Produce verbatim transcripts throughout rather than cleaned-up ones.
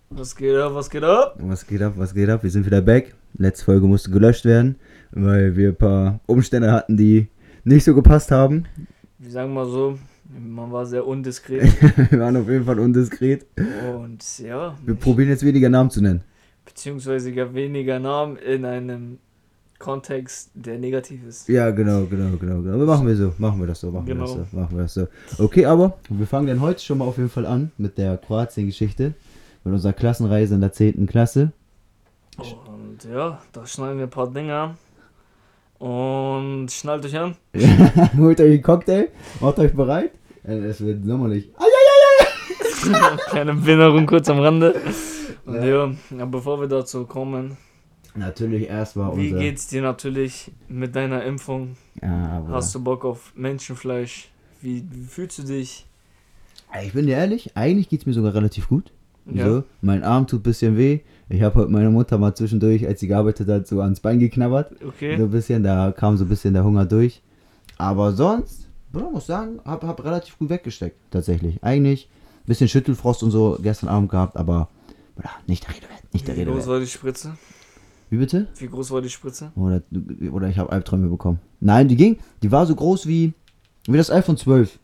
Was geht ab, was geht ab? Was geht ab, was geht ab? Wir sind wieder back. Letzte Folge musste gelöscht werden, weil wir ein paar Umstände hatten, die nicht so gepasst haben. Wir sagen mal so, man war sehr undiskret. Wir waren auf jeden Fall undiskret. Und ja. Wir probieren jetzt weniger Namen zu nennen. Beziehungsweise gar weniger Namen in einem Kontext, der negativ ist. Ja, genau, genau, genau, genau. Aber machen wir so, machen wir das so, machen Genau. wir das so, machen wir das so. Okay, aber wir fangen dann heute schon mal auf jeden Fall an mit der Kroatien-Geschichte. Mit unserer Klassenreise in der zehnten Klasse. Und ja, da schneiden wir ein paar Dinge an. Und schnallt euch an. Holt euch einen Cocktail, macht euch bereit. Es wird sommerlich. Kleine Behinderung kurz am Rande. Und ja, ja, bevor wir dazu kommen, Natürlich erstmal unser... wie geht's dir natürlich mit deiner Impfung? Ja, aber Hast du Bock auf Menschenfleisch? Wie, wie fühlst du dich? ich bin dir ehrlich, eigentlich geht's mir sogar relativ gut. Ja. So, mein Arm tut ein bisschen weh. Ich habe heute meine Mutter mal zwischendurch, als sie gearbeitet hat, so ans Bein geknabbert. Okay. So ein bisschen, da kam so ein bisschen der Hunger durch. Aber sonst, Bro, muss sagen, hab, hab relativ gut weggesteckt, tatsächlich. Eigentlich ein bisschen Schüttelfrost und so gestern Abend gehabt, aber Bro, nicht der Rede wert, nicht der Wie Rede groß wert. war die Spritze? Wie bitte? Wie groß war die Spritze? Oder, oder ich habe Albträume bekommen. Nein, die ging, die war so groß wie, wie das iPhone zwölf.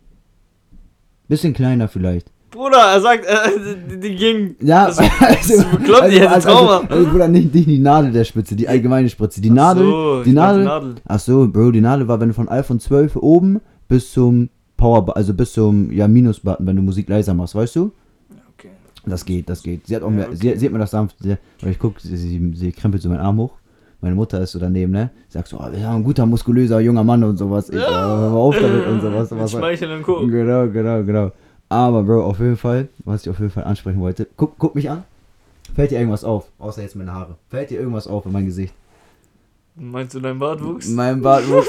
Bisschen kleiner vielleicht. Bruder, er sagt, äh, die, die ging. Ja, das, das ist bekloppt, die hätte Trauma. Also, also, Bruder, nicht, nicht die Nadel der Spitze, die allgemeine Spritze. Die Ach Nadel, so, die ich meinte Nadel, Nadel. ach so, Bro, die Nadel war, wenn du von iPhone zwölf oben bis zum Power, also bis zum, ja, Minus-Button, wenn du Musik leiser machst, weißt du? Okay. Das geht, das geht. Sie hat auch Ja, mir, okay. sie, sie hat mir das sanft, sie, weil ich guck, sie, sie, sie krempelt so meinen Arm hoch. Meine Mutter ist so daneben, ne? Sagt so, oh, wir haben ein guter, muskulöser, junger Mann und sowas. Ich, ja. oh, hör mal auf damit und sowas. Mit was- Schmeicheln und Co. Genau, genau, genau. Aber Bro, auf jeden Fall, was ich auf jeden Fall ansprechen wollte, guck, guck mich an. Fällt dir irgendwas auf? Außer jetzt meine Haare. Fällt dir irgendwas auf in mein Gesicht? Meinst du dein Bartwuchs? Mein Bartwuchs.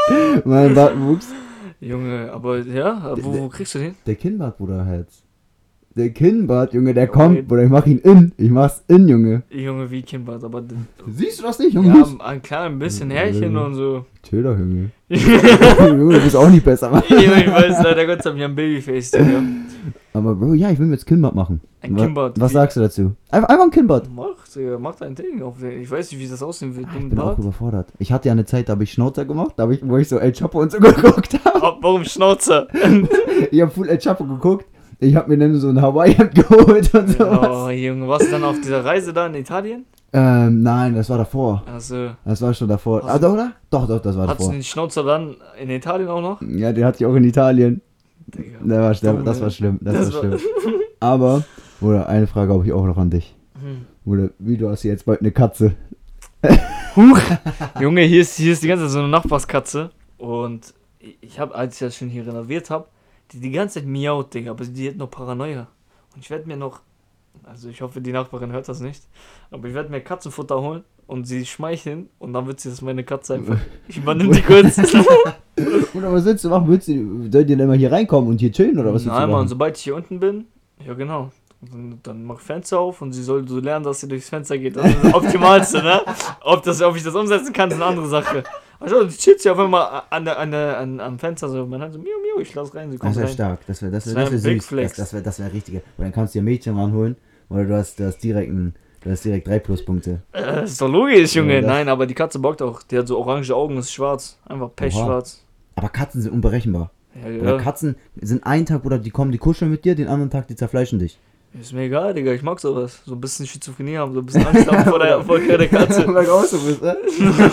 mein Bartwuchs. Junge, aber ja, wo, wo kriegst du den? Der Kinnbart, Bruder, Herz. Der Kinnbart, Junge, der Ja, kommt, wait. Bruder, ich mach ihn in. Ich mach's in, Junge. Junge, wie Kinnbart, aber den- Siehst du das nicht, Junge? ja, ein klein bisschen Härchen und so. Chill doch, Junge. Junge, du bist auch nicht besser, Mann. Junge, ich weiß leider Gott, hab ich ein Babyface, Digga. Aber Bro, ja, ich will mir jetzt Kinnbart machen. Ein Wa- Kinnbart. Was Wie- sagst du dazu? Einfach, einfach ein Kinnbart. Mach, Digga, mach dein Ding auf den. Ich weiß nicht, wie das aussehen wird. Ich Mit dem bin auch Bart. überfordert. Ich hatte ja eine Zeit, da habe ich Schnauzer gemacht, da hab ich, wo ich so El Chapo und so geguckt habe. Oh, warum Schnauzer? Ich habe Full El Chapo geguckt. Ich habe mir dann so ein Hawaii-Hemd geholt und sowas. Oh, Junge, warst du dann auf dieser Reise da in Italien? Ähm, nein, das war davor. Also, Das war schon davor. Hast Ah, doch, oder? Doch, doch, das war hattest du davor. den Schnauzer dann in Italien auch noch? Ja, den hatte ich auch in Italien. Digga. Der war, der, das war schlimm, das, war schlimm. Aber, Bruder, eine Frage habe ich auch noch an dich. Hm. Bruder, wie, du hast hier jetzt bald eine Katze. Huch! Junge, hier ist, hier ist die ganze Zeit so eine Nachbarskatze. Und ich habe, als ich das schon hier renoviert habe, die die ganze Zeit miaut, Digga, aber die hat noch Paranoia. Und ich werde mir noch, also ich hoffe, die Nachbarin hört das nicht, aber ich werde mir Katzenfutter holen und sie schmeicheln und dann wird sie das meine Katze einfach. Ich übernehme die kurz. Bruder, was willst du machen? Willst du, soll die denn mal hier reinkommen und hier chillen oder was willst Nein, du Mann, machen? sobald ich hier unten bin, ja genau. Dann, dann mach Fenster auf und sie soll so lernen, dass sie durchs Fenster geht. Das ist das Optimalste, ne? Ob, das, ob ich das umsetzen kann, ist eine andere Sache. Also, die chillt sich auf einmal an der, an der, an, am Fenster so. Man hat so, miau, miau, ich lass rein, sie kommt Das wäre rein. stark, das wäre das wär, Das das wär wär ein Big süß. Flex. Das, das wäre das wär richtige. Und dann kannst du dir Mädchen ranholen oder du hast, du hast direkt ein, du hast direkt drei Pluspunkte. Äh, ist doch logisch, Junge. Ja, das- Nein, aber die Katze bockt auch. Die hat so orange Augen, ist schwarz. Einfach pechschwarz. Aber Katzen sind unberechenbar. Ja, Oder ja. Katzen sind einen Tag, oder die kommen, die kuscheln mit dir, den anderen Tag, die zerfleischen dich. Ist mir egal, Digga. Ich mag sowas. So ein bisschen Schizophrenie haben, so ein bisschen Angst haben vor der, vor der Katze. Weil du auch so bist, ne?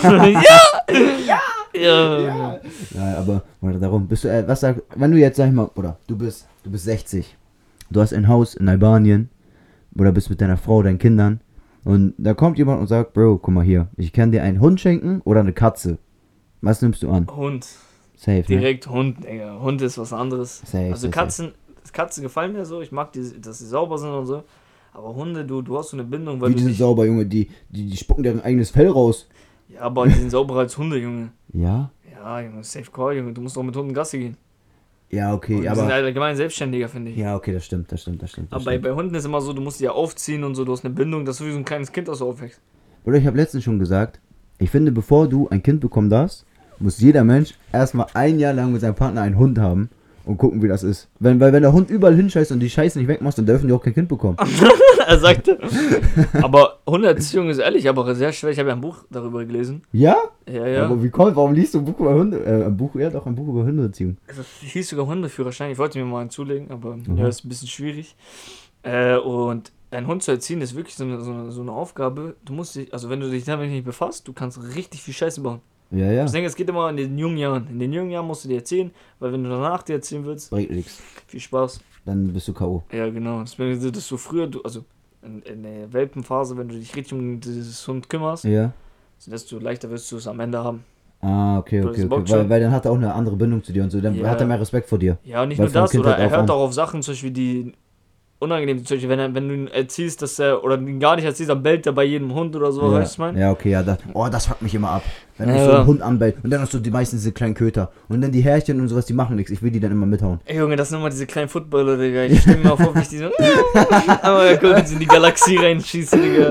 ja! Ja! Ja! Ja, aber oder darum, bist du, äh, was sag, wenn du jetzt, sag ich mal, oder du bist, du bist sechzig, du hast ein Haus in Albanien, oder bist mit deiner Frau, deinen Kindern, und da kommt jemand und sagt, Bro, guck mal hier, ich kann dir einen Hund schenken oder eine Katze. Was nimmst du an? Hund. Safe, ne? Direkt Hund, Digga. Hund ist was anderes. Safe, Also safe, Katzen, Katzen gefallen mir so. Ich mag, die, dass sie sauber sind und so. Aber Hunde, du, du hast so eine Bindung, weil Wie du die sind nicht... sauber, Junge, die, die, die spucken deren eigenes Fell raus. Ja, aber die sind sauberer als Hunde, Junge. Ja? Ja, Junge, safe call, Junge. Du musst auch mit Hunden Gassi gehen. Ja, Und okay, die sind aber... allgemein selbstständiger, finde ich. Ja, okay, das stimmt, das stimmt, das stimmt. Das Aber bei, stimmt. bei Hunden ist immer so, du musst die ja aufziehen und so, du hast eine Bindung, das ist wie so ein kleines Kind, das so aufwächst. Oder ich habe letztens schon gesagt, ich finde, bevor du ein Kind bekommen darfst, muss jeder Mensch erstmal ein Jahr lang mit seinem Partner einen Hund haben, und gucken, wie das ist. Wenn, weil wenn der Hund überall hinscheißt und die Scheiße nicht wegmachst, dann dürfen die auch kein Kind bekommen. Er sagte. Aber Hundeerziehung ist ehrlich, aber sehr schwer. Ich habe ja ein Buch darüber gelesen. Ja? Ja, ja. Aber wie kommt, warum liest du ein Buch über Hunde? Äh, ein Buch, ja doch, ein Buch über Hundeerziehung. Also, hieß sogar Hundeführerschein. Ich wollte mir mal einen zulegen, aber Mhm. ja, ist ein bisschen schwierig. Äh, und einen Hund zu erziehen ist wirklich so eine, so, eine, so eine Aufgabe. Du musst dich, also wenn du dich damit nicht befasst, du kannst richtig viel Scheiße bauen. Ja, ja. Ich denke, es geht immer in den jungen Jahren. In den jungen Jahren musst du dir erzählen, weil wenn du danach dir erzählen willst, Bringt nichts. viel Spaß. Dann bist du K O. Ja, genau. Deswegen, dass du früher, du, also in, in der Welpenphase, wenn du dich richtig um dieses Hund kümmerst, Ja. desto leichter wirst du es am Ende haben. Ah, okay, Das okay, Bock okay. schon. Weil, weil dann hat er auch eine andere Bindung zu dir und so. Dann Ja. hat er mehr Respekt vor dir. Ja, und nicht Weil nur von das, Kindheit oder er auf hört an. auch auf Sachen, zum Beispiel die unangenehm sind. Zum Beispiel, wenn, er, wenn du ihn erziehst, dass er, oder ihn gar nicht erziehst, dann bellt er bei jedem Hund oder so, Ja, weißt du, was ich meine? ja, okay, ja. Das, oh, das fuckt mich immer ab. Wenn Ja, ich so ja. einen Hund anbellt und dann hast du die meisten diese kleinen Köter. Und dann die Härchen und sowas, die machen nichts. Ich will die dann immer mithauen. Ey, Junge, das sind immer diese kleinen Footballer, Digga. Ich stelle mir mal vor, wie ich die so. Aber guck, wenn sie in die Galaxie reinschießen, Digga.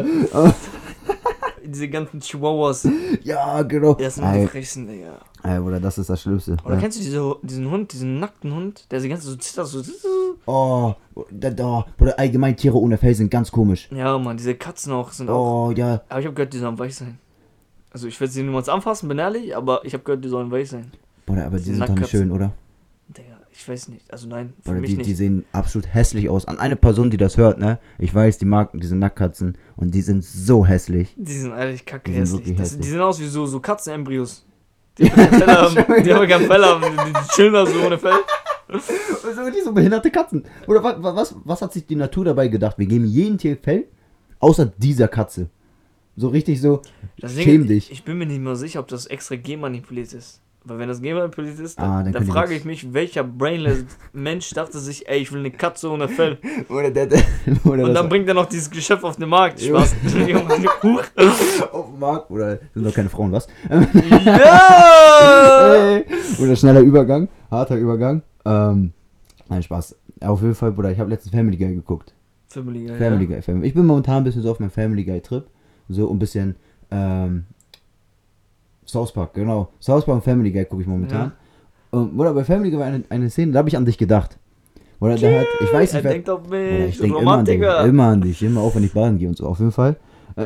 Diese ganzen Chihuahuas. Ja, genau. Das sind Ey, die frechsten, Digga. ey, Bruder, das ist das Schlimmste. Oder Ja. kennst du diese, diesen Hund, diesen nackten Hund, der die ganze Zeit so zittert, so. Oh, da, da. Bruder, allgemein Tiere ohne Fell sind ganz komisch. Ja, Mann, diese Katzen auch sind auch. Oh, ja. Aber ich hab gehört, die sollen weich sein. Also, ich will sie niemals anfassen, bin ehrlich, aber ich hab gehört, die sollen weich sein. Bruder, aber die Diese sind doch nicht Nacktkatzen. schön, oder? Digga, ich weiß nicht. Also, nein, für Bruder, mich die, nicht. die sehen absolut hässlich aus. An eine Person, die das hört, ne? Ich weiß, die mag diese Nacktkatzen und die sind so hässlich. Die sind ehrlich kacke Die sind hässlich. wirklich Das, hässlich. die sehen aus wie so, so Katzenembryos. Die haben kein Fell haben. Die haben kein Fell haben. Die, die chillen da so ohne Fell. So, die so behinderte Katzen. Oder was, was, was hat sich die Natur dabei gedacht? Wir geben jedem Tier Fell, außer dieser Katze. So richtig so, Das schäm Ding, dich. Ich bin mir nicht mal sicher, ob das extra genmanipuliert ist. Weil wenn das genmanipuliert ist, Ah, dann, dann dann können die frage nix. ich mich, welcher brainless Mensch dachte sich, ey, ich will eine Katze ohne Fell. Oder der, der oder Und das dann bringt er noch dieses Geschöpf auf den Markt. Jo. Spaß. Huch. auf dem Markt. Oder sind doch keine Frauen, was? Ja! Ey. Oder schneller Übergang, harter Übergang. Ähm, nein, Spaß. Auf jeden Fall, Bruder, ich habe letztens Family Guy geguckt. Family Guy, Family ja. Guy, Family. Ich bin momentan ein bisschen so auf meinem Family Guy Trip. So ein bisschen, ähm, South Park, genau. South Park und Family Guy gucke ich momentan. Und, oder bei Family Guy war eine, eine Szene, da habe ich an dich gedacht. Oder der hat, ich weiß Er nicht, wer, denkt auf oder mich. ich denke immer an dich, Romantiker. immer an dich, immer auch wenn ich baden gehe und so, auf jeden Fall.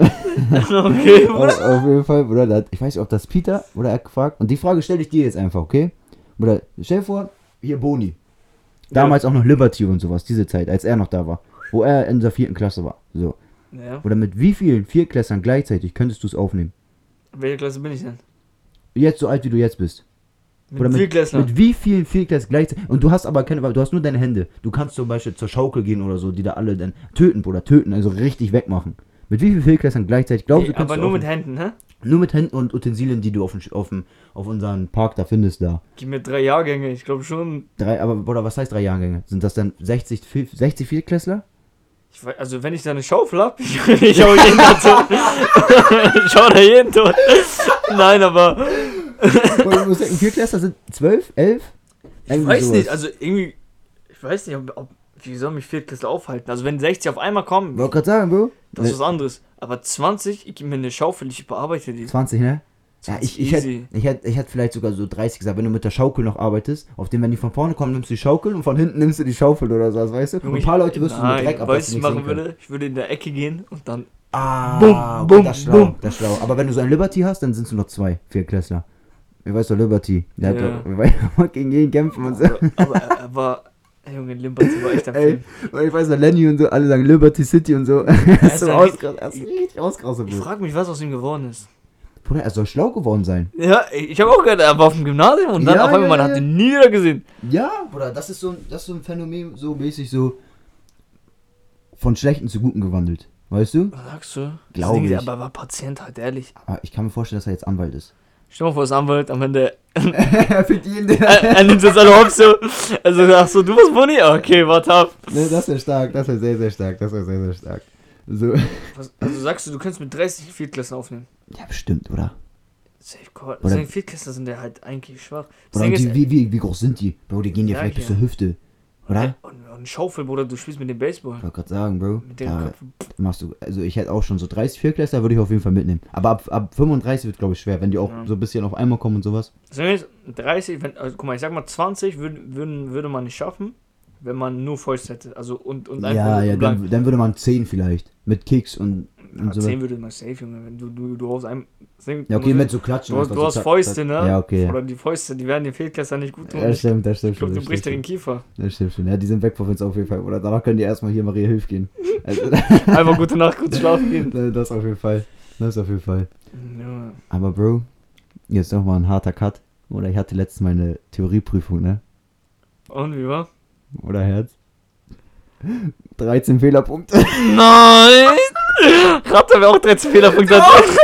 Okay, auf, Bruder. auf jeden Fall, Bruder, der hat, ich weiß nicht, ob das Peter oder er gefragt, und die Frage stelle ich dir jetzt einfach, okay? Bruder, stell dir vor, hier Boni. Damals auch noch Liberty und sowas, diese Zeit, als er noch da war. Wo er in der vierten Klasse war. So. Ja. Oder mit wie vielen Viertklässlern gleichzeitig könntest du es aufnehmen? Welche Klasse bin ich denn? Jetzt so alt wie du jetzt bist. Mit Oder mit, Viertklässlern. mit wie vielen Viertklässlern gleichzeitig? Und du hast aber keine, du hast nur deine Hände. Du kannst zum Beispiel zur Schaukel gehen oder so, die da alle dann töten, Bruder, töten, also richtig wegmachen. Mit wie vielen Viertklässlern gleichzeitig? Glaubst du, Nee, kannst aber du nur auf, mit Händen, hä? nur mit Händen und Utensilien, die du auf, dem, auf, dem, auf unseren Park da findest, da. Gib mir drei Jahrgänge, ich glaube schon. Drei, aber, Bruder, was heißt drei Jahrgänge? Sind das dann sechzig, sechzig Viertklässler? Ich weiß, also wenn ich da eine Schaufel hab, ich, ich hau jeden tot. Ich hau da jeden tot. Nein, aber Oder du musst denken, Viertklässler sind zwölf, elf? ich weiß nicht, also irgendwie, ich weiß nicht, ob, ob wie soll mich Viertklässler aufhalten? Also wenn sechzig auf einmal kommen, Wollte gerade sagen, Bro. das ist was anderes. Aber zwanzig, ich gib mir eine Schaufel, ich bearbeite die. zwanzig, ne? Ja, ich, ich, hätte, easy. ich, hätte, ich hätte vielleicht sogar so dreißig gesagt, wenn du mit der Schaukel noch arbeitest, auf dem, wenn die von vorne kommen, nimmst du die Schaukel und von hinten nimmst du die Schaufel oder so, weißt du? Und ein paar Leute wirst du mit Nein, Dreck ab, weißt du, was ich machen sehen können. würde? Ich würde in der Ecke gehen und dann. Ah, Bum, okay, bum, das ist schlau, bum. das ist schlau. Aber wenn du so ein Liberty hast, dann sind es nur noch zwei Viertklässler. Ich weiß doch, Liberty. Der Ja. hat doch, wir wollen gegen jeden kämpfen und so. Aber, aber er, er war. Ey, Junge, Liberty war echt am Ey, Film. und ich weiß noch, Lenny und so, alle sagen Liberty City und so. Er ist ist so ein ausgerastet, er ist richtig ausgerastet, Ich Bro. frag mich, was aus ihm geworden ist. Bruder, er soll schlau geworden sein. Ja, ich habe auch gehört, er war auf dem Gymnasium und dann Ja, auf einmal, ja, man ja. hat ihn nie wieder gesehen. Ja, Bruder, das ist so, das ist so ein Phänomen, so mäßig so von Schlechten zu Guten gewandelt. Weißt du? Was sagst du? Glaub Das Ding ist, ich. Aber er war Patient halt, ehrlich. Aber ich kann mir vorstellen, dass er jetzt Anwalt ist. Stell dir mal vor, das Anwalt am Ende. Er verdient den. er, er nimmt jetzt alle hops so. Also, ach so, du bist Boni? Okay, warte ab. Ne, das wäre stark, das wäre sehr, sehr stark, das wäre sehr, sehr stark. So. Was, also sagst du, du könntest mit dreißig Viertklässler aufnehmen? Ja, bestimmt, oder? Safe Call. Oder- Deswegen Viertklässler sind ja halt eigentlich schwach. Das Oder Ding die, ist, wie, wie, wie groß sind die? Bro, die gehen dir Ja, vielleicht bis ja. zur Hüfte. Oder? Und, und Schaufel, Bruder, du spielst mit dem Baseball. Ich wollte gerade sagen, Bro. Mit den Da Köpfen. machst du, also ich hätte auch schon so dreißig Vierklässler, würde ich auf jeden Fall mitnehmen. Aber ab, ab fünfunddreißig wird, glaube ich, schwer, wenn die auch Ja. so ein bisschen auf einmal kommen und sowas. Sagen wir jetzt dreißig, wenn, also guck mal, ich sag mal zwanzig würden, würden, würde man nicht schaffen, wenn man nur Fäust hätte. Also und, und Ja, ja, blank. dann, dann würde man zehn vielleicht. Mit Kicks und, und Ja, so. zehn würde man safe, Junge. Wenn du, du, du hast einem. Ja, okay, mit so Klatschen. Du, einfach du so hast zack, Fäuste, zack. ne? Ja, okay. Oder die Fäuste, die werden den Fehlklässler nicht gut tun. Ja, stimmt, das stimmt Ich glaube, schon. du das brichst dir stimmt den Kiefer. schon. Das stimmt schon. Ja, die sind weg von uns auf jeden Fall. Oder danach können die erstmal hier Maria Hilf gehen. Also, Einfach gute Nacht, gut schlafen gehen. das auf jeden Fall. Das auf jeden Fall. Ja. Aber Bro, jetzt nochmal ein harter Cut. Oder ich hatte letztens meine Theorieprüfung, ne? Und wie war? Oder Herz? dreizehn Fehlerpunkte. Nein! Ratte wäre auch dreizehn Fehlerpunkte.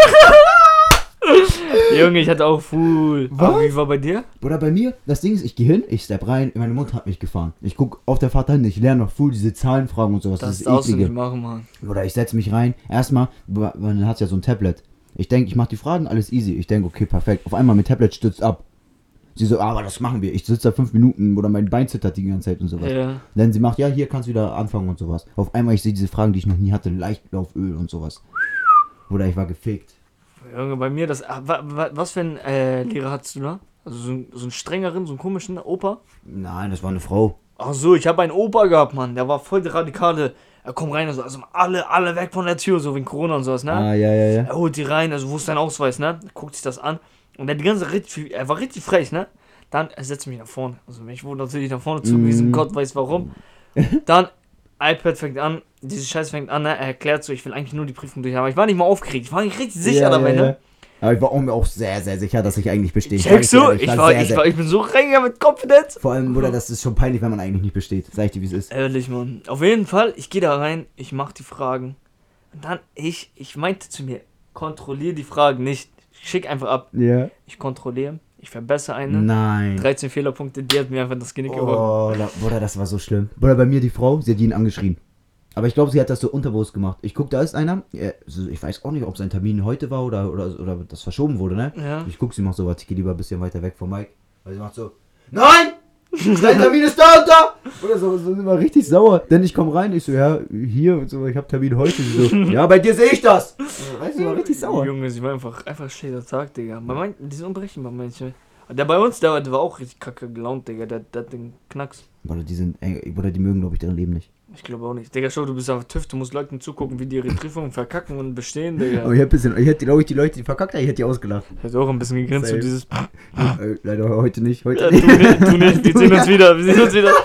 Junge, ich hatte auch Full. Was? Aber wie war bei dir? Oder bei mir, das Ding ist, ich gehe hin, ich step rein, meine Mutter hat mich gefahren. Ich guck auf der Fahrt dahin, ich lerne noch full diese Zahlenfragen und sowas. Das, Das, ist darfst du nicht eklige. machen, Mann. Oder ich setze mich rein, erstmal, man hat ja so ein Tablet. Ich denke, ich mache die Fragen, alles easy. Ich denke, okay, perfekt. Auf einmal mein Tablet stürzt ab. Sie so, aber das machen wir. Ich sitze da fünf Minuten oder mein Bein zittert die ganze Zeit und sowas. Ja. Dann sie macht, ja, hier kannst du wieder anfangen und sowas. Auf einmal, ich sehe diese Fragen, die ich noch nie hatte, Leichtlauföl und sowas. Oder ich war gefickt. Junge, bei mir, das. ah, wa- wa- Was für ein äh, Lehrer hattest du da? Also so, ein- so einen strengeren, so einen komischen Opa? Nein, das war eine Frau. Ach so, ich habe einen Opa gehabt, Mann. Der war voll der Radikale. Er kommt rein, also, also alle, alle weg von der Tür, so wegen Corona und sowas, ne? Ah, ja, ja, ja. Er holt die rein, also wo ist dein Ausweis, ne? Guckt sich das an. Und er die ganze richtig, er war richtig frech, ne? Dann, er setzt mich nach vorne. Also ich wurde natürlich nach vorne zugewiesen, Mm. Gott weiß warum. Dann, iPad fängt an, diese Scheiße fängt an, ne? Er erklärt so, ich will eigentlich nur die Prüfung durch, aber ich war nicht mal aufgeregt, ich war nicht richtig sicher ja, dabei, ja, ne? ja. Aber ich war auch mir auch sehr, sehr sicher, dass ich eigentlich bestehe. Checkst Sag du? dir, Ich war, sehr, ich sehr- war, ich bin so reingegangen mit Confidence. Vor allem, Bruder, das ist schon peinlich, wenn man eigentlich nicht besteht. Sag ich dir, wie es ist. Ehrlich, Mann. Auf jeden Fall, ich gehe da rein, ich mach die Fragen. Und dann, ich, ich meinte zu mir, kontrolliere die Fragen nicht. Schick einfach ab. Ja. Ich kontrolliere, ich verbessere eine. Nein. dreizehn Fehlerpunkte, die hat mir einfach das Genick gebrochen. Oh, da, Bruder, das war so schlimm. Bruder, bei mir die Frau, sie hat ihn angeschrien. Aber ich glaube, sie hat das so unterbewusst gemacht. Ich guck, da ist einer. Er, so, ich weiß auch nicht, ob sein Termin heute war oder, oder, oder das verschoben wurde, ne? Ja. Ich guck, sie macht so was. Ich gehe lieber ein bisschen weiter weg vom Mike. Weil sie macht so: Nein! Dein Termin ist da und da! Oder so, so immer richtig sauer. Denn ich komme rein, ich so: Ja, hier und so, ich habe Termin heute. Sie so: Ja, bei dir sehe ich das! Weißt du, war richtig sauer. Junge, sie war einfach, einfach ein schlechter Tag, Digga. Bei manchen, die sind unberechenbar, manche. Der bei uns, der, der war auch richtig kacke gelaunt, Digga. Der, der hat den Knacks. Bruder, die sind, ey, Bruder, die mögen, glaube ich, deren Leben nicht. Ich glaube auch nicht. Digga, schau, du bist auf TÜV, du musst Leuten zugucken, wie die ihre Prüfungen verkacken und bestehen, Digga. Aber ich hätte, bisschen, ich hätte, glaube ich, die Leute, die verkackt haben, ich hätte die ausgelacht. Ich hätte auch ein bisschen gegrinst, so Safe. dieses. Äh, leider heute nicht, heute Ja, nicht. du, nicht, du nicht, wir sehen uns wieder, wir sehen uns wieder.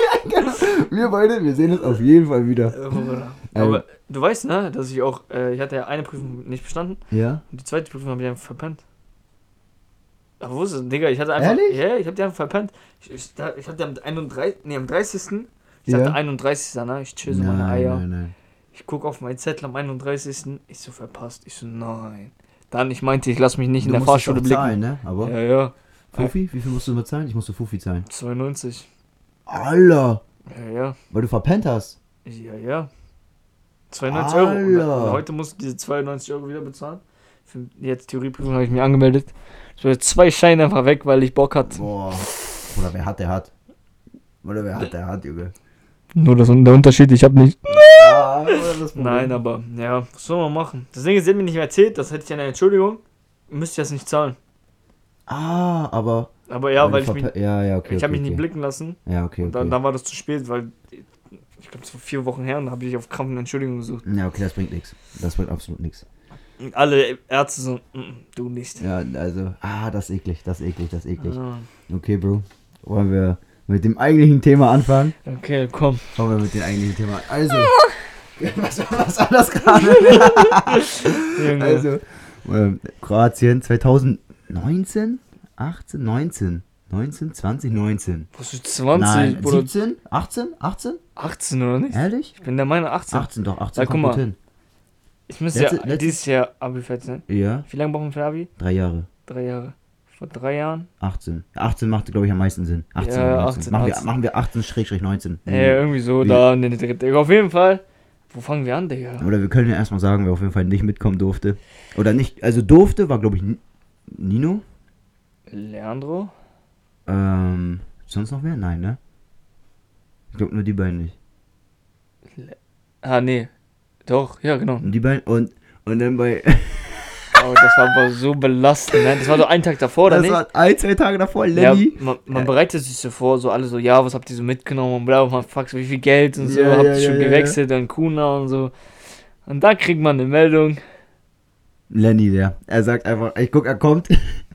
Wir beide, wir sehen uns auf jeden Fall wieder. Aber du weißt, ne, dass ich auch, äh, ich hatte ja eine Prüfung nicht bestanden Ja? und die zweite Prüfung habe ich einfach verpennt. Aber wo ist es, Digga? Ich hatte einfach. Ehrlich? Ja, ich hab die einfach verpennt. Ich, ich, da, ich hatte am einunddreißigsten. Nee, am dreißigsten Ich Ja. sagte einunddreißigsten Ne? Ich chill so meine Eier. nein, nein. Ich guck auf meinen Zettel am einunddreißigsten Ich so verpasst. Ich so, nein. Dann, ich meinte, ich lass mich nicht in Du der musstest Fahrschule auch blicken. zahlen, ne? Aber Ja, ja. Fufi, wie viel musst du bezahlen? Ich musste Fufi zahlen. zweiundneunzig Alter, Ja, ja. weil du verpennt hast. Ja, ja. zweiundneunzig Euro. Und, Alter. und heute musst du diese zweiundneunzig Euro wieder bezahlen. Für jetzt Theorieprüfung habe ich mich angemeldet. Ich war zwei Scheine einfach weg, weil ich Bock hatte. Boah. Oder wer hat, der hat. Oder wer hat, der hat, Junge. Nur das, der Unterschied, ich habe nicht. Ah, das Nein, aber ja, was soll man machen? Das Ding ist, sie hat mir nicht mehr erzählt, das hätte ich eine Entschuldigung. Müsste ich das nicht zahlen. Ah, aber. Aber ja, weil, du ich mich, verpe- Ja, ja, okay. ich okay, habe mich okay. nicht blicken lassen. Ja, okay, Und okay. dann, dann war das zu spät, weil ich glaube, es war vier Wochen her und da habe ich auf Krampf eine Entschuldigung gesucht. Ja, okay, das bringt nichts. Das bringt absolut nichts. Und alle Ärzte so, mm, mm, du nicht. Ja, also. Ah, das ist eklig, das ist eklig, das ist eklig. Ah, Okay, Bro. Wollen wir mit dem eigentlichen Thema anfangen? okay, komm. Kommen wir mit dem eigentlichen Thema. Also. was, was war das gerade? Junge. Also, ähm, Kroatien zweitausendneunzehn? achtzehn? neunzehn? neunzehn? zwanzig? neunzehn? Was ist zwanzig, Nein, Bruder? siebzehn? achtzehn? achtzehn? achtzehn oder nicht? Ehrlich? Ich bin der Meinung achtzehn. achtzehn doch, achtzehn Ja, guck kommt mal. gut hin. Ich müsste Letzte- ja letzte- dieses Jahr Abi fertig sein. Ja, Wie lange brauchen wir für Abi? drei Jahre. Drei Jahre. Vor drei Jahren? achtzehn. achtzehn macht, glaube ich, am meisten Sinn. achtzehn, Ja, oder achtzehn, Machen, wir, achtzehn. machen wir achtzehn neunzehn. Ja, irgendwie so, Wie- da, ne, ne, Digga. Auf jeden Fall. Wo fangen wir an, Digga? Oder wir können ja erstmal sagen, wer auf jeden Fall nicht mitkommen durfte. Oder nicht, also durfte, war, glaube ich, N- Nino. Leandro? Ähm, sonst noch wer? Nein, ne? Ich glaube nur die beiden nicht. Ah, nee. Doch, ja, genau. Und die beiden und, und dann bei... Oh, das war aber so belastend, ne? Das war so ein Tag davor, oder das nicht? war ein, zwei Tage davor, Lenny. Ja, man, man bereitet sich so vor, so alle so, ja, was habt ihr so mitgenommen und bla, man fragt so, wie viel Geld und so, Ja, habt ja, ihr schon ja, gewechselt, dann Kuna und so. Und da kriegt man eine Meldung. Lenny, der. Er sagt einfach, ich guck, er kommt.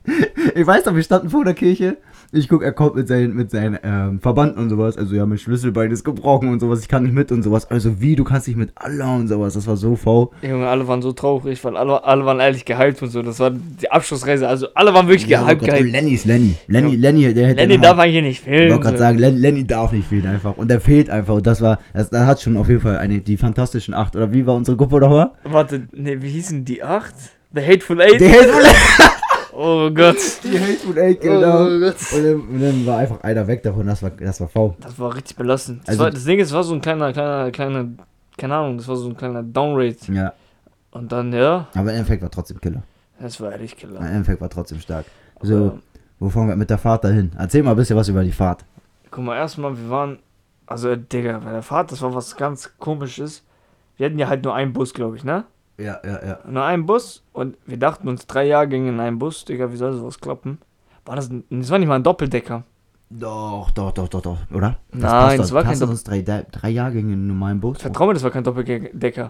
Ich weiß noch, wir standen vor der Kirche. Ich guck, er kommt mit seinen, mit seinen ähm, Verband und sowas. Also ja, mein Schlüsselbein ist gebrochen und sowas. Ich kann nicht mit und sowas. Also wie, du kannst nicht mit Allah und sowas. Das war so faul. Junge, alle waren so traurig, weil alle, alle waren ehrlich gehypt und so. Das war die Abschlussreise. Also alle waren wirklich Ja, gehypt. Gott, oh, gehypt. Lenny ist Lenny. Lenny, Ja. Lenny, der hätte. Lenny darf eigentlich nicht Ich fehlen. wollte gerade So. sagen, Len, Lenny darf nicht fehlen einfach. Und der fehlt einfach. Und das war, das, das hat schon auf jeden Fall eine, die fantastischen acht. Oder wie war unsere Gruppe nochmal? Warte, ne, wie hießen die acht? The Hateful Eight? Die Hateful Eight. Oh Gott. Die Hateful Eight, genau. Oh Gott. Und dann, und dann war einfach einer weg davon. Das war, das war faul. Das war richtig belastend. Das, Also- war, das Ding ist, es war so ein kleiner, kleiner, kleiner, keine Ahnung, das war so ein kleiner Downrate. Ja. Und dann, ja, Aber im Endeffekt war trotzdem Killer. das war ehrlich Im klar. Endeffekt war trotzdem stark. So, Aber, wo fahren wir mit der Fahrt dahin? Erzähl mal ein bisschen was über die Fahrt. guck mal, erstmal, wir waren, also, Digga, bei der Fahrt, das war was ganz Komisches. Wir hatten ja halt nur einen Bus, glaube ich, ne? Ja, ja, ja. Nur einen Bus und wir dachten uns drei Jahrgänge in einem Bus, Digga, wie soll sowas klappen? War das, ein, das war nicht mal ein Doppeldecker. Doch, doch, doch, doch, doch, oder? Nein, passt das war kein passt doch uns drei, drei, drei Jahrgänge in einem normalen Bus. Vertrau mir, das war kein Doppeldecker.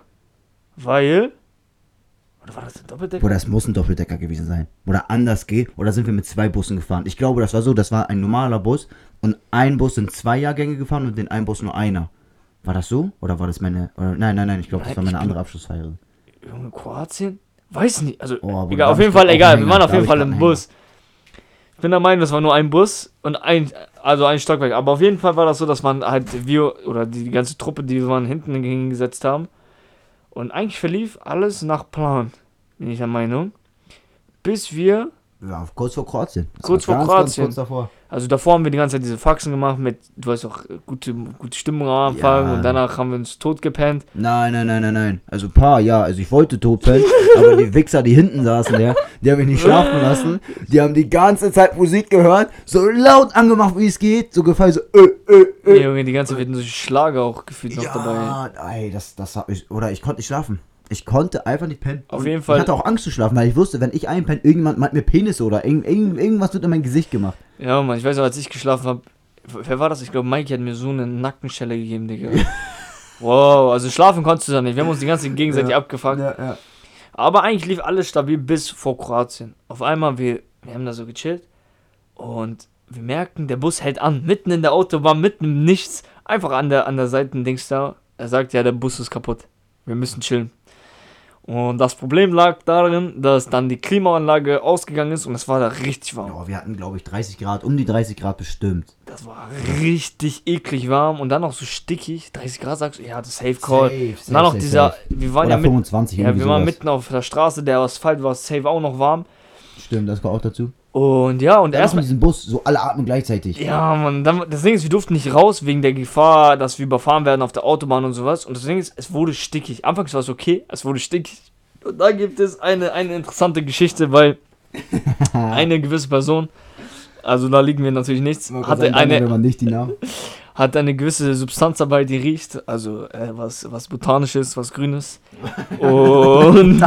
Weil, oder war das ein Doppeldecker? Oder es muss ein Doppeldecker gewesen sein. Oder anders geht. Oder sind wir mit zwei Bussen gefahren? Ich glaube, das war so, das war ein normaler Bus und ein Bus sind zwei Jahrgänge gefahren und den einen Bus nur einer. War das so? Oder war das meine. Oder, nein, nein, nein, ich glaube, das Nein, war meine ich andere Abschlussfeier. Junge, Kroatien? Weiß nicht. Also, Oh, aber da egal, hab auf jeden ich Fall grad auch egal. einen Wir waren Hänger, auf da jeden hab ich Fall grad im einen Bus. Ich bin der Meinung, das war nur ein Bus und ein, also ein Stockwerk. Aber auf jeden Fall war das so, dass man halt, wir oder die, die ganze Truppe, die wir waren, hinten hingesetzt haben. Und eigentlich verlief alles nach Plan, bin ich der Meinung. Bis wir, Ja, kurz vor Kroatien. Das Kurz war vor ganz, Kroatien. Ganz kurz davor. also davor haben wir die ganze Zeit diese Faxen gemacht mit, du weißt auch, gute, gute Stimmung am Anfang Ja. und danach haben wir uns tot gepennt. Nein, nein, nein, nein, nein. Also ein paar, ja. Also ich wollte tot pennen, aber die Wichser, die hinten saßen, ja, die haben mich nicht schlafen lassen. Die haben die ganze Zeit Musik gehört, so laut angemacht, wie es geht. So gefallen, so, äh, äh, äh. Junge, die ganze Zeit hatten so Schlager auch gefühlt noch dabei. Ja, ey, das, das hab ich, oder ich konnte nicht schlafen. Ich konnte einfach nicht pennen. Auf Und jeden Fall- Ich hatte auch Angst zu schlafen, weil ich wusste, wenn ich einpenne, irgendjemand meint mir Penis oder irgend, irgend, irgendwas wird in mein Gesicht gemacht. Ja, Mann, ich weiß noch, als ich geschlafen habe, wer war das? Ich glaube, Mikey hat mir so eine Nackenschelle gegeben, Digga. Wow, also schlafen konntest du da nicht. Wir haben uns die ganze Zeit gegenseitig Ja. abgefuckt. Ja, ja. Aber eigentlich lief alles stabil bis vor Kroatien. Auf einmal, wir, wir haben da so gechillt und wir merken, der Bus hält an. Mitten in der Autobahn, mitten im Nichts. Einfach an der, an der Seitendings da. Er sagt, ja, der Bus ist kaputt. Wir müssen chillen. Und das Problem lag darin, dass dann die Klimaanlage ausgegangen ist und es war da richtig warm. Ja, wir hatten, glaube ich, dreißig Grad, um die dreißig Grad bestimmt. Das war richtig eklig warm und dann auch so stickig. dreißig Grad sagst du, ja, das ist Safe Call. Safe, Und dann noch safe, dieser, safe. wir waren Oder ja, mit, fünfundzwanzig, ja, irgendwie wir waren sowas. mitten auf der Straße, der Asphalt war safe auch noch warm. Stimmt, das gehört auch dazu. Und ja, und Erstmal erstmal, diesen Bus, so alle atmen gleichzeitig. ja, man, dann, das Ding ist, wir durften nicht raus wegen der Gefahr, dass wir überfahren werden auf der Autobahn und sowas. Und das Ding ist, es wurde stickig. Anfangs war es okay, es wurde stickig. Und da gibt es eine, eine interessante Geschichte, weil eine gewisse Person, also da liegen wir natürlich nichts, hatte eine, Wenn man nicht die Namen. hat eine gewisse Substanz dabei, die riecht, also äh, was, was Botanisches, was Grünes. Und,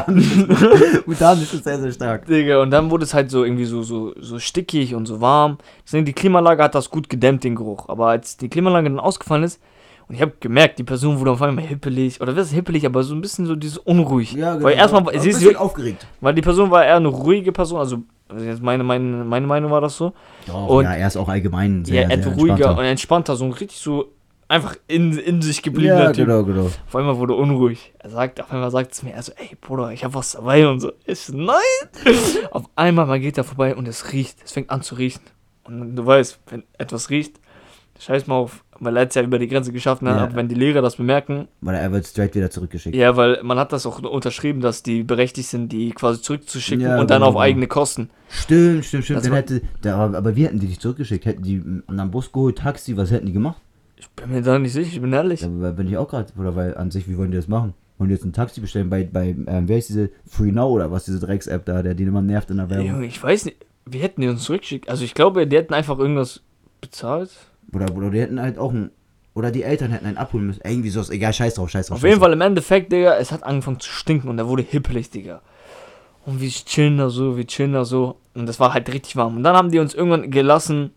Bhutan ist sehr, sehr stark. Digga, und dann wurde es halt so irgendwie so, so, so stickig und so warm. Deswegen die Klimaanlage hat das gut gedämmt, den Geruch. Aber als die Klimaanlage dann ausgefallen ist, und ich habe gemerkt, die Person wurde auf einmal hippelig, oder was ist hippelig, aber so ein bisschen so dieses unruhig. Ja, genau. Weil erstmal, ein sie ist bisschen wirklich, aufgeregt. weil die Person war eher eine ruhige Person, also also jetzt meine, meine, meine Meinung war das so. Doch, Und- ja, er ist auch allgemein sehr, Ja, sehr etwas ruhiger entspannter. und entspannter, so ein richtig so einfach in, in sich gebliebener Ja, Typ. genau, genau. Auf einmal wurde er unruhig. Er sagt, auf einmal sagt es mir, also, ey, Bruder, ich hab was dabei und so. Ich, so, nein! Auf einmal, man geht da vorbei und es riecht. Es fängt an zu riechen. Und du weißt, wenn etwas riecht, scheiß mal auf, weil er es ja über die Grenze geschafft hat, Ja. aber wenn die Lehrer das bemerken, Weil er wird straight wieder zurückgeschickt. ja, weil man hat das auch unterschrieben, dass die berechtigt sind, die quasi zurückzuschicken Ja, und dann genau, auf genau. eigene Kosten. Stimmt, stimmt, stimmt. Das Dann war- hätte, da, aber wir hätten die nicht zurückgeschickt. Hätten die einen anderen Bus geholt, Taxi, was hätten die gemacht? Ich bin mir da nicht sicher, ich bin ehrlich. Da bin ich auch gerade, oder weil an sich, wie wollen die das machen? Wollen die jetzt ein Taxi bestellen bei, bei ähm, wer ist diese Free Now oder was, diese Drecks-App da, der die immer nervt in der Werbung? Junge, ich weiß nicht, wir hätten die uns zurückgeschickt. Also ich glaube, die hätten einfach irgendwas bezahlt. Oder, oder die hätten halt auch ein, Oder die Eltern hätten einen abholen müssen. Irgendwie so, egal, scheiß drauf, scheiß drauf. Auf scheiß jeden drauf. Fall im Endeffekt, Digga, es hat angefangen zu stinken und er wurde hippelig, Digga. Und wir chillen da so, wir chillen da so. Und das war halt richtig warm. Und dann haben die uns irgendwann gelassen,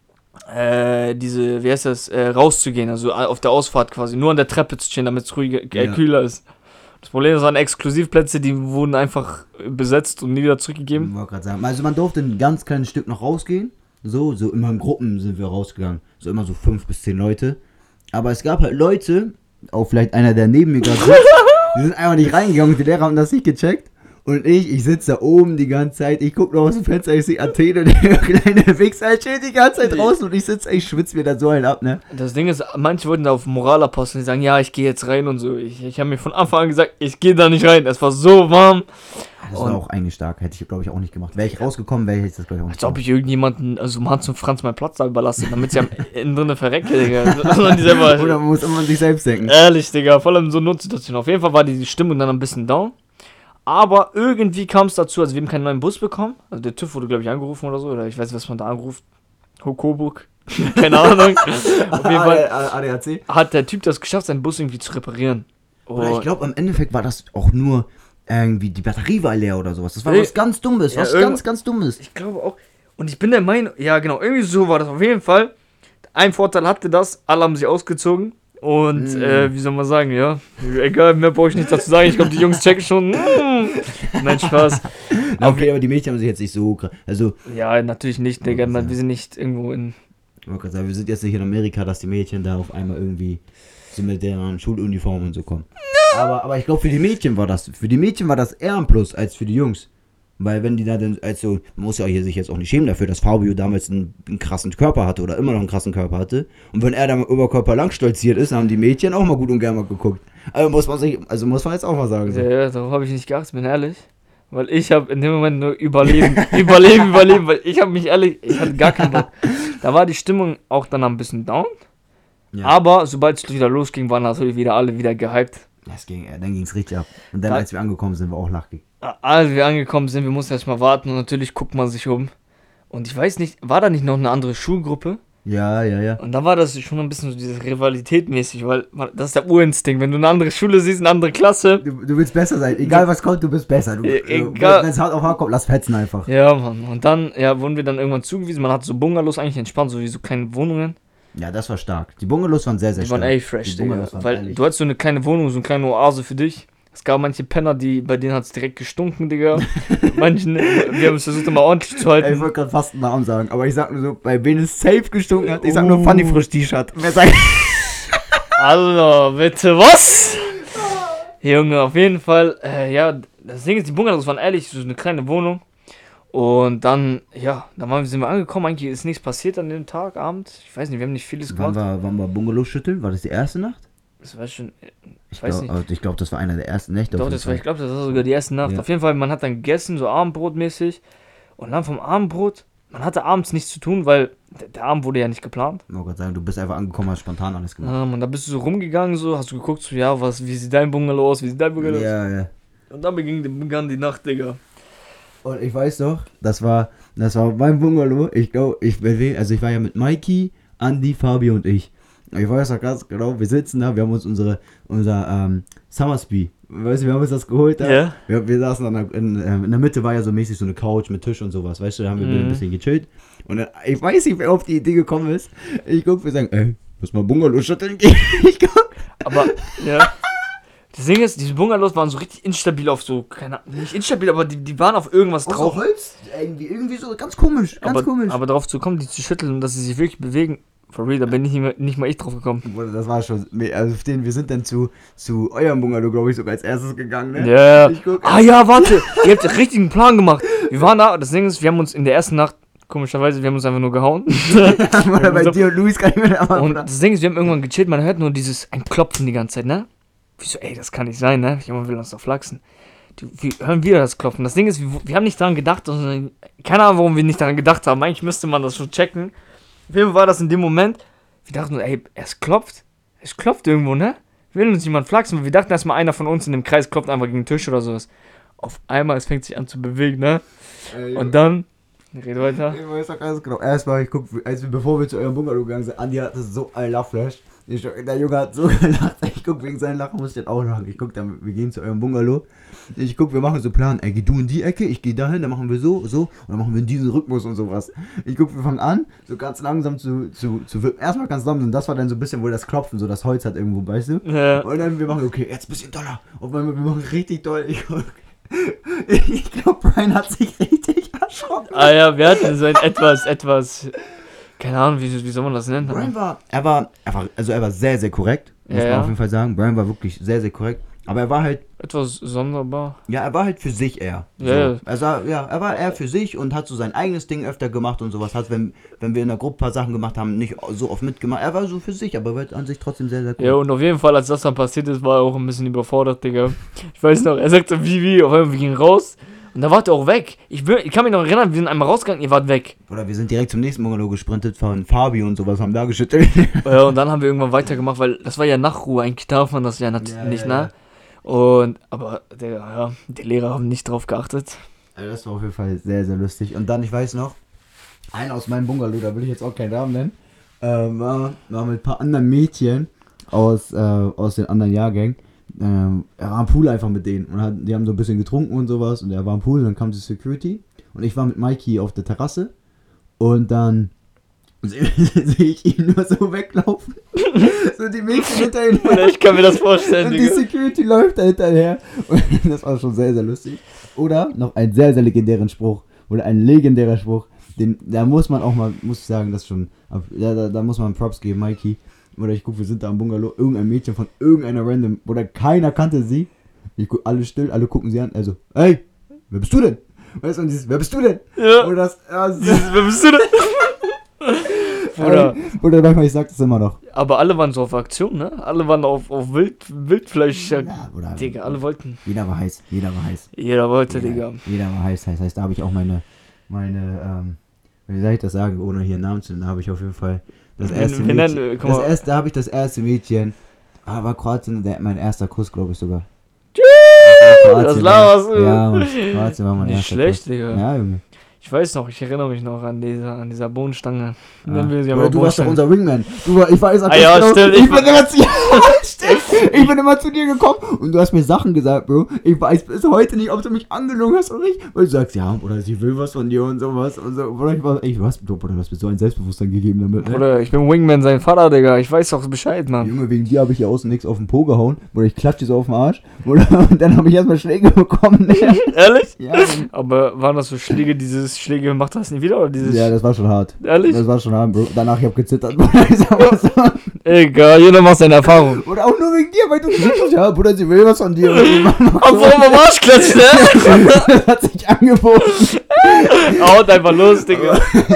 äh, diese, wie heißt das, äh, rauszugehen. Also auf der Ausfahrt quasi. Nur an der Treppe zu chillen, damit es ruhiger, äh, Ja. kühler ist. Das Problem ist, das waren Exklusivplätze, die wurden einfach besetzt und nie wieder zurückgegeben. Ich wollte gerade sagen. Also man durfte ein ganz kleines Stück noch rausgehen. So, so immer in Gruppen sind wir rausgegangen. So immer so fünf bis zehn Leute. Aber es gab halt Leute, auch vielleicht einer, der neben mir gerade sitzt, die sind einfach nicht reingegangen und die Lehrer haben das nicht gecheckt. Und ich, ich sitze da oben die ganze Zeit, ich gucke noch aus dem Fenster, ich sehe Athen und der kleine Wichser steht die ganze Zeit draußen und ich sitze, ich schwitze mir da so einen ab, ne? Das Ding ist, manche wollten da auf Moral aposten, die sagen, ja, ich gehe jetzt rein und so. Ich, ich habe mir von Anfang an gesagt, ich gehe da nicht rein. Es war so warm. Das Und war auch eigentlich stark, hätte ich glaube ich auch nicht gemacht. Wäre ich rausgekommen, wäre ich das glaube ich auch nicht als ob ich irgendjemanden, also Hans und Franz meinen Platz da überlasse, damit sie am innen drinne verrecke, Digga. Sondern die selber, Oder man muss immer an sich selbst denken. ehrlich, Digga, vor allem so Notsituation. Auf jeden Fall war die Stimmung dann ein bisschen down. Aber irgendwie kam es dazu, also wir haben keinen neuen Bus bekommen. Also der TÜV wurde, glaube ich, angerufen oder so. Oder ich weiß nicht, was man da anruft. Hokoburg. Keine Ahnung. Auf jeden Fall A D A C. hat der Typ das geschafft, seinen Bus irgendwie zu reparieren. Oder ich Und- glaube, im Endeffekt war das auch nur irgendwie, die Batterie war leer oder sowas. Das war Nee. was ganz Dummes, Ja, was irgend- ganz, ganz Dummes. Ich glaube auch. Und ich bin der Meinung, ja genau, irgendwie so war das auf jeden Fall. Ein Vorteil hatte das, alle haben sich ausgezogen. Und, Mm. äh, wie soll man sagen, ja, egal, mehr brauche ich nicht dazu sagen. Ich glaube, die Jungs checken schon. Mm. Nein, Spaß. Na, okay, aber die Mädchen haben sich jetzt nicht so krass. Also, Ja, natürlich nicht, Digga. Ja. Man, wir sind nicht irgendwo in. ich wollte gerade sagen, wir sind jetzt nicht in Amerika, dass die Mädchen da auf einmal irgendwie so mit deren Schuluniform und so kommen. Aber, aber ich glaube, für die Mädchen war das, für die Mädchen war das eher ein Plus als für die Jungs. Weil wenn die da dann, also, man muss ja hier sich jetzt auch nicht schämen dafür, dass Fabio damals einen, einen krassen Körper hatte oder immer noch einen krassen Körper hatte. Und wenn er dann mit Oberkörper lang stolziert ist, dann haben die Mädchen auch mal gut und gern mal geguckt. Also muss man sich, also muss man jetzt auch mal sagen. So. Ja, ja, darauf habe ich nicht geachtet, bin ehrlich. Weil ich habe in dem Moment nur überleben, überleben, überleben, weil ich habe mich ehrlich, ich hatte gar keinen Bock. Da war die Stimmung auch dann ein bisschen down. Ja. Aber sobald es wieder losging, waren natürlich wieder alle wieder gehypt. Das ging, äh, dann ging es richtig ab. Und dann, Da- als wir angekommen sind, war auch lachig. Als wir angekommen sind, wir mussten erst mal warten und natürlich guckt man sich um. Und ich weiß nicht, war da nicht noch eine andere Schulgruppe? Ja, ja, ja. Und da war das schon ein bisschen so diese Rivalität mäßig, weil man, das ist der Urinstinkt. Wenn du eine andere Schule siehst, eine andere Klasse. Du, du willst besser sein. Egal was kommt, du bist besser. Du, E- du, egal- Wenn es hart auf hart kommt, lass fetzen einfach. Ja, Mann. Und dann, ja, wurden wir dann irgendwann zugewiesen. Man hatte so Bungalows eigentlich entspannt, so wie so kleine Wohnungen. Ja, das war stark. Die Bungalows waren sehr, sehr Die stark. waren echt fresh, Die Digga. Bungalows waren Weil ehrlich. du hattest so eine kleine Wohnung, so eine kleine Oase für dich. Es gab manche Penner, die, bei denen hat es direkt gestunken, Digga. Manchen, wir haben es versucht, immer ordentlich zu Ey, ich halten. wollte gerade fast einen Namen sagen, aber ich sag nur so, bei wen es safe gestunken hat, ich sag Uh. nur Funny Frisch T-Shirt. Wer sagt, Alter, bitte, was? Junge, auf jeden Fall, äh, ja, das Ding ist, die Bungalows waren ehrlich, so eine kleine Wohnung. Und dann, ja, dann waren, sind wir angekommen, eigentlich ist nichts passiert an dem Tag, Abend. Ich weiß nicht, wir haben nicht vieles wann gemacht. war, wann war Bungalow schütteln? War das die erste Nacht? Das war schon, ich Ich weiß glaube, nicht. also ich glaub, das war einer der ersten Nächte. Doch, auf jeden das war, ich Fall. glaube, das war sogar die erste Nacht. Ja. Auf jeden Fall, man hat dann gegessen, so Abendbrotmäßig. Und dann vom Abendbrot, man hatte abends nichts zu tun, weil der, der Abend wurde ja nicht geplant. Ich wollte gerade sagen, du bist einfach angekommen, hast spontan alles gemacht. Ähm, und da bist du so rumgegangen, so, hast du geguckt, so, ja, was, wie sieht dein Bungalow aus, wie sieht dein Bungalow aus? Ja, ja. Und dann begann, begann die Nacht, Digga. Und ich weiß doch, das war, das war mein Bungalow. Ich glaube, ich, also ich war ja mit Mikey, Andy, Fabio und ich. Ich weiß noch ganz genau, wir sitzen da, wir haben uns unsere, unser ähm, Summersby, weißt du, wir haben uns das geholt da. Ja. Wir, wir saßen dann in, ähm, in der Mitte war ja so mäßig so eine Couch mit Tisch und sowas, weißt du, da haben wir Mhm. ein bisschen gechillt. Und dann, ich weiß nicht, wer auf die Idee gekommen ist. Ich guck, wir sagen, ey, lass mal Bungalow schütteln gehen. Ich guck. Aber, ja. Das Ding ist, diese Bungalows waren so richtig instabil auf so, keine Ahnung, nicht instabil, aber die, die waren auf irgendwas Aus drauf. so Holz, irgendwie, irgendwie so, ganz komisch, ganz aber, komisch. aber darauf zu kommen, die zu schütteln und dass sie sich wirklich bewegen, for real, da bin ich nicht, mehr, nicht mal ich drauf gekommen. Bruder, das war schon, also auf den, wir sind dann zu, zu eurem Bungalow, glaube ich, sogar als erstes gegangen, ne? Ja. Ich guck, Ah ja, warte, ihr habt den richtigen Plan gemacht. Wir waren da, das Ding ist, wir haben uns in der ersten Nacht, komischerweise, wir haben uns einfach nur gehauen. Oder bei dir und Luis kann ich mir da mal. Und das Ding ist, wir haben irgendwann gechillt, man hört nur dieses, ein Klopfen die ganze Zeit, ne? Ich so, ey, das kann nicht sein, ne? Jemand will uns doch flachsen. Die, wir hören wieder das Klopfen. Das Ding ist, wir, wir haben nicht daran gedacht, sondern, keine Ahnung, warum wir nicht daran gedacht haben. Eigentlich müsste man das schon checken. Auf jeden Fall war das in dem Moment, wir dachten, ey, es klopft. Es klopft irgendwo, ne? Will uns jemand flachsen? Wir dachten erstmal, einer von uns in dem Kreis klopft einfach gegen den Tisch oder sowas. Auf einmal, es fängt sich an zu bewegen, ne? Ey, Und dann, red weiter. Ich weiß doch ganz genau. Erstmal, ich guck, als wir, bevor wir zu eurem Bungalow gegangen sind, Andi hatte so ein Lachflash. Ich, der Junge hat so gelacht. Ich guck, wegen seinem Lachen muss ich jetzt auch lachen. Ich guck, dann, wir gehen zu eurem Bungalow. Ich guck, wir machen so Plan. Ey, geh du in die Ecke, ich geh dahin, dann machen wir so, so. Und dann machen wir in diesen Rhythmus und sowas. Ich guck, wir fangen an, so ganz langsam zu, zu, zu erstmal ganz langsam. Und das war dann so ein bisschen, wo das Klopfen, so das Holz hat irgendwo, weißt du? Ja. Und dann wir machen, okay, jetzt ein bisschen doller. Und wir machen richtig doll. Ich guck. Ich glaube, Brian hat sich richtig erschrocken. Ah ja, wir hatten so ein etwas, etwas, keine Ahnung, wie, wie soll man das nennen? Brian war, er war, er war, also er war sehr, sehr korrekt, muss ja, man ja. auf jeden Fall sagen. Brian war wirklich sehr, sehr korrekt. Aber er war halt, Etwas sonderbar. ja, er war halt für sich eher. So. Ja, ja. Also, ja, er war eher für sich und hat so sein eigenes Ding öfter gemacht und sowas. Hat, wenn, wenn wir in der Gruppe ein paar Sachen gemacht haben, nicht so oft mitgemacht. Er war so für sich, aber war an sich trotzdem sehr, sehr cool. Ja, und auf jeden Fall, als das dann passiert ist, war er auch ein bisschen überfordert, Digga. Ich weiß noch, er sagte, wie, wie, auf einmal, wir gingen raus. Und da wart ihr auch weg. Ich, bin, ich kann mich noch erinnern, wir sind einmal rausgegangen, ihr wart weg. Oder wir sind direkt zum nächsten Bungalow gesprintet von Fabi und sowas, haben da geschüttelt. Ja, und dann haben wir irgendwann weitergemacht, weil das war ja Nachtruhe, eigentlich darf man das ja nat- Ja, nicht, ja, ja. ne? Und, aber, Digga, ja, die Lehrer haben nicht drauf geachtet. Also das war auf jeden Fall sehr, sehr lustig. Und dann, ich weiß noch, einer aus meinem Bungalow, da will ich jetzt auch keinen Namen nennen, äh, war, war mit ein paar anderen Mädchen aus, äh, aus den anderen Jahrgängen. Ähm, er war am Pool einfach mit denen und hat, die haben so ein bisschen getrunken und sowas und er war am Pool und dann kam die Security und ich war mit Mikey auf der Terrasse und dann sehe seh ich ihn nur so weglaufen. So die Mädchen hinter ihm. Oder ich kann mir das vorstellen, Und die Digga. Security läuft da hinterher. Und das war schon sehr, sehr lustig. Oder noch einen sehr, sehr legendären Spruch. Oder ein legendärer Spruch. Den, da muss man auch mal, muss ich sagen, das schon. Ja, da, da muss man Props geben, Mikey. Oder ich gucke, wir sind da am Bungalow. Irgendein Mädchen von irgendeiner random. Oder keiner kannte sie. Ich guck, alle still, alle gucken sie an. Also, hey, wer bist du denn? Weißt du, und dieses, wer bist du denn? Ja. Oder das, ja, das Dieses, wer bist du denn? Oder, oder manchmal, ich sag das immer noch. aber alle waren so auf Aktion, ne? Alle waren auf, auf Wild, Wildfleisch. Ja, oder, Digga, alle wollten. Jeder war heiß, jeder war heiß. Jeder wollte, Jeder, Digga. jeder war heiß, heiß, heiß. Da habe ich auch meine, meine, ähm, wie soll ich das sagen, ohne hier einen Namen zu nennen, da habe ich auf jeden Fall das erste Wir Mädchen. nennen, guck Das mal. erste, da habe ich das erste Mädchen. Ah, war Kroatien, der, mein erster Kuss, glaube ich sogar. Das Kroatien laberst war- du. Ja, Mann, Kroatien war mein Nicht erster schlecht, Kuss. Digga. Ja, Junge. Ich weiß noch, ich erinnere mich noch an dieser, an dieser Bohnenstange. Ja. Nennen wir sie Oder aber du warst doch Bohnenstange. unser Wingman. Du war, ich weiß, Ah ja, stimmt, Ich, ich bin war- immer zu stimmt. Ich bin immer zu dir gekommen und du hast mir Sachen gesagt, Bro. Ich weiß bis heute nicht, ob du mich angelogen hast oder nicht. Weil du sagst, ja, oder sie will was von dir und sowas. Und so. Oder ich war, ey, du hast, Bruder, du hast mir so ein Selbstbewusstsein gegeben damit, ne? Bruder, ich bin Wingman, sein Vater, Digga. Ich weiß doch Bescheid, Mann. Junge, wegen dir habe ich hier außen nichts auf den Po gehauen. Oder ich klatsche so auf den Arsch. Oder, und dann habe ich erstmal Schläge bekommen. Ne? Ehrlich? Ja, Mann. Aber waren das so Schläge, dieses Schläge, macht das nie wieder? Oder dieses. Ja, das war schon hart. Ehrlich? Das war schon hart, Bro. Danach, ich hab gezittert, Bruder. Ich sag mal so. Egal, jeder macht seine Erfahrung. Oder auch nur wegen dir, weil du gesagt hast, ja, Bruder, sie will was von dir. Und die Mama Obwohl man am Arsch klatscht, ne? hat sich angeboten. Haut einfach los, Digga.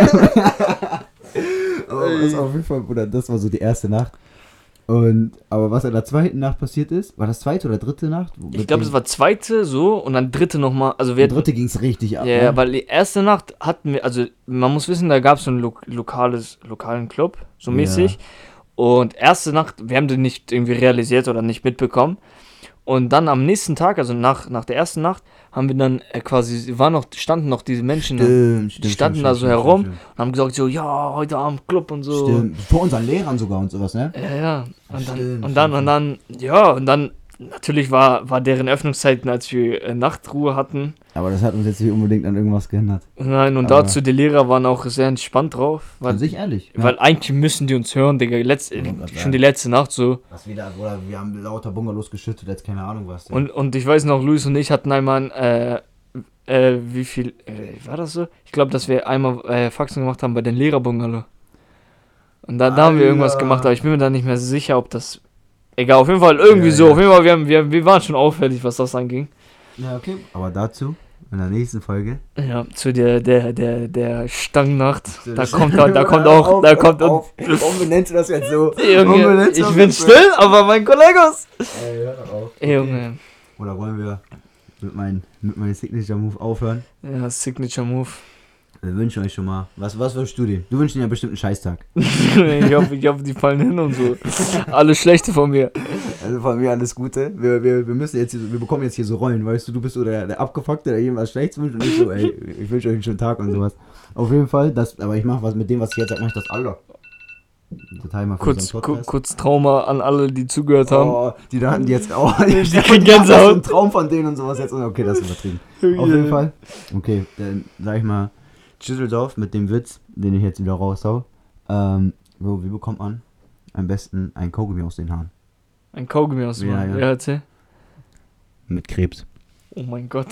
Aber das auf jeden Fall, Bruder, das war so die erste Nacht. Und, aber was in der zweiten Nacht passiert ist, war das zweite oder dritte Nacht? Ich glaube, es war zweite so und dann dritte nochmal. Also wir Die dritte ging's richtig ab. Ja, ne? weil die erste Nacht hatten wir, also man muss wissen, da gab es so einen lo lokales, lokalen Club, so Ja. mäßig. Und erste Nacht, wir haben den nicht irgendwie realisiert oder nicht mitbekommen. Und dann am nächsten Tag, also nach, nach der ersten Nacht, haben wir dann äh, quasi, waren noch, standen noch diese Menschen da, Stimmt, stimmt, die standen stimmt, da stimmt, so stimmt, herum stimmt, und haben gesagt so, ja, heute Abend Club und so. Stimmt. Vor unseren Lehrern sogar und sowas, ne? Ja, ja. Und dann, Stimmt, und dann, stimmt, und dann, ja, und dann, natürlich war, war deren Öffnungszeiten, als wir äh, Nachtruhe hatten. Aber das hat uns jetzt nicht unbedingt an irgendwas geändert. Nein, und Aber- dazu, die Lehrer waren auch sehr entspannt drauf. Weil, An sich ehrlich. Ja. weil eigentlich müssen die uns hören, Digga. Letz, Ja, grad schon sagen. die letzte Nacht so. Was wieder, oder wir haben lauter Bungalows geschüttet, jetzt keine Ahnung was. Und, und ich weiß noch, Luis und ich hatten einmal, äh, äh, wie viel, äh, war das so? Ich glaube, dass wir einmal äh, Faxen gemacht haben bei den Lehrerbungalow. Und da, da haben wir irgendwas Alter. gemacht, aber ich bin mir da nicht mehr sicher, ob das. Egal, auf jeden Fall irgendwie Ja, so. ja. Auf jeden Fall, wir, haben, wir, wir waren schon auffällig, was das anging. Ja, okay. Aber dazu, in der nächsten Folge. Ja, zu der, der, der, der Stangnacht. Da Das- kommt, da, da kommt auch, da kommt auch. Warum benennst du das jetzt so? Junge, benennst du ich das bin jetzt so? still, aber mein Kollegos. Ey, hör doch auf. Ey, Junge. Oder wollen wir mit meinem mit meinem Signature Move aufhören? Ja, Signature Move. Wir wünschen euch schon mal. Was, was wünschst du dir? Du wünschst dir ja bestimmt einen Scheißtag. ich hoffe, ich hoffe, die fallen hin und so. Alles Schlechte von mir. Also von mir alles Gute. Wir, wir, wir müssen jetzt hier so, wir bekommen jetzt hier so Rollen, weißt du, du bist so der, der Abgefuckte, der jedem was Schlechtes wünscht und ich so, ey, ich wünsche euch einen schönen Tag und sowas. Auf jeden Fall, das, aber ich mache was mit dem, was ich jetzt sage, mach ich das alle. Total mal für Kurz, unseren ku- Podcast. kurz Trauma an alle, die zugehört haben. Oh, die dachten jetzt auch. Die Die kriegen haben Gänsehaut. so einen Traum von denen und sowas jetzt. Okay, das ist übertrieben. Auf jeden Fall. Okay, dann sag ich mal Düsseldorf mit dem Witz, den ich jetzt wieder raushau. Ähm, Bro, wie bekommt man am besten ein Kaugummi aus den Haaren? Ein Kaugummi aus dem Ja, Mund. ja. Ja, erzähl. Mit Krebs. Oh mein Gott.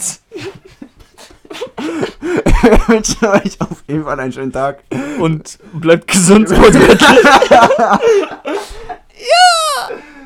Ich wünsche euch auf jeden Fall einen schönen Tag. Und bleibt gesund. Ja!